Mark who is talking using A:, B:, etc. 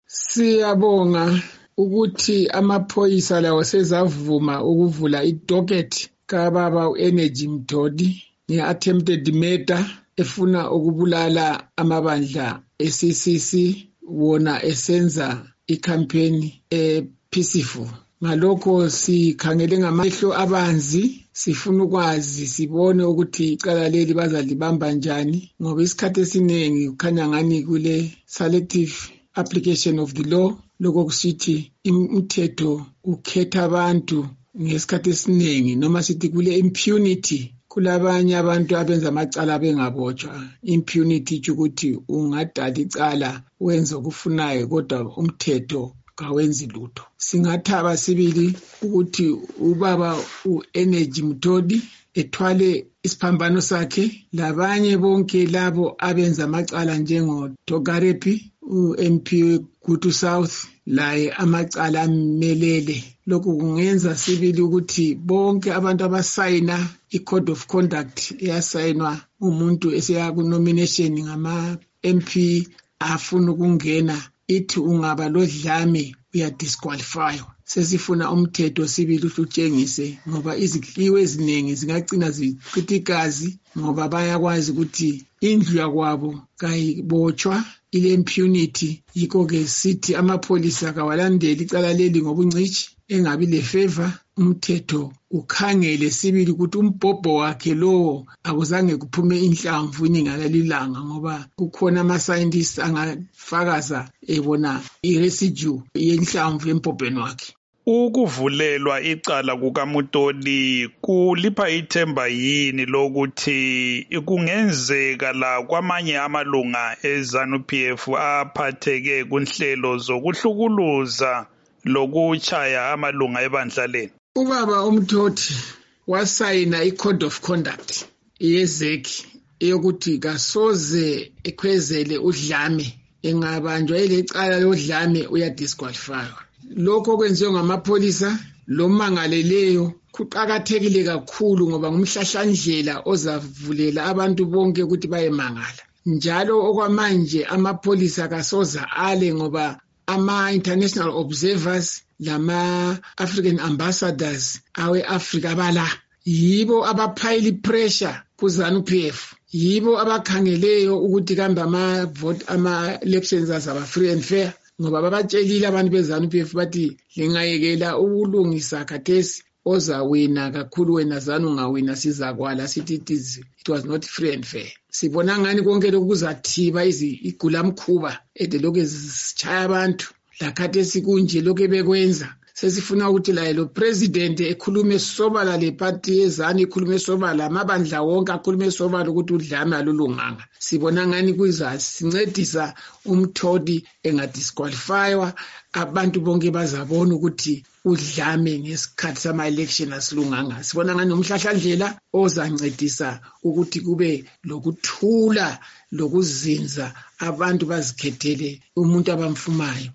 A: Siyabonga ukuthi amaphoyisa lawo sezavuma ukuvula idocket kababa uEnergy Mtodi nge-attempted murder efuna ukubulala amabandla e-CCC wona esenza icampaign peaceful. Ngalokho sikhangele ngamehlo abanzi, sifuna ukwazi sibone ukuthi icala leli bazalibamba njani, ngoba isikhathi esiningi kukhanya ngani kule selective application of the law, lokho kusithi umthetho ukhetha abantu ngesikhathi esiningi, noma sithi kule impunity kulabanye abantu abenza amacala bengabotshwa. Impunity itsho ukuthi ungadala icala wenza okufunayo kodwa umthetho kawenzi lutho. Singathaba sibili ukuthi ubaba uEnergy Mtodi ethwale isiphambano sakhe labanye bonke labo abenza amacala njengoTogarepi, uMP Gutu South, laye amacala amelele. Lokhu kungenza sibili ukuthi bonke abantu abasayina i-code of conduct eyasayinwa umuntu eseya ku-nomination ngama-MP afuna ukungena, ithi ungaba lodlame uyadisqualifywa. Sesifuna umthetho sibili utshengise, ngoba izikliwe eziningi zingagcina zichitha igazi ngoba bayakwazi ukuthi indlu yakwabo kayibotshwa, ile impunity. Yikho-ke sithi amapholisa kawalandeli icala leli ngobungcishi, engabi le-favor. Umthetho ukhangele sibili ukuthi umbhobho wakhe lowo akuzange kuphume inhlamvu iningalelilanga, ngoba kukhona ama-scientists angafakaza ebona i-residue yenhlamvu embhobheni wakhe.
B: Ukuvulelwa icala kukaMutodi kulipha ithemba yini lokuthi kungenzeka la kwamanye amalunga eZANU-PF aphatheke kunhlelo zokuhlukuluza lokuchaya amalunga ebandla leni?
A: Ubaba uMtodi wasayina i-code of conduct yezeki eyokuthi kasoze ekhwezele udlame, engabanjwa ilecala lodlame uyadisqualifywa. Lokho kwenziwe ngamapholisa lo mangaleleyo kuqakathekile kakhulu, ngoba ngumhlahlandlela ozavulela abantu bonke ukuthi bayemangala. Njalo okwamanje amapholisa kasoza ale, ngoba ama-international observers lama-African ambassadors awe-Africa bala yibo abaphayile pressure ku-ZANU-PF, yibo abakhangeleyo ukuthi kambe ama-elections azaba free and fair, ngoba babatshelile abantu be-ZANU-PF bathi lingayekela ukulungisa khathesi ozawina kakhulu wena ZANU ungawina sizakwala sithi it was not free and fair. Sibona ngani konke lokhu kuzathiba igulamkhuba edelokhu zisichaya abantu lakhathesi kunje lokhu bekwenza. Sesifuna ukuthi laye lo president ekhulume sobala, le party yeZANU ikhulume sobala, amabandla wonke akhulume sobala ukuthi udlame alulunganga. Sibona ngani kuzasincedisa uMtodi engadisqualifywa, abantu bonke bazabona ukuthi udlame ngesikhathi sama-election asilunganga. Sibona ngani umhlahlandlela ozancedisa ukuthi kube lokuthula lokuzinza, abantu bazikhethele umuntu abamfunayo.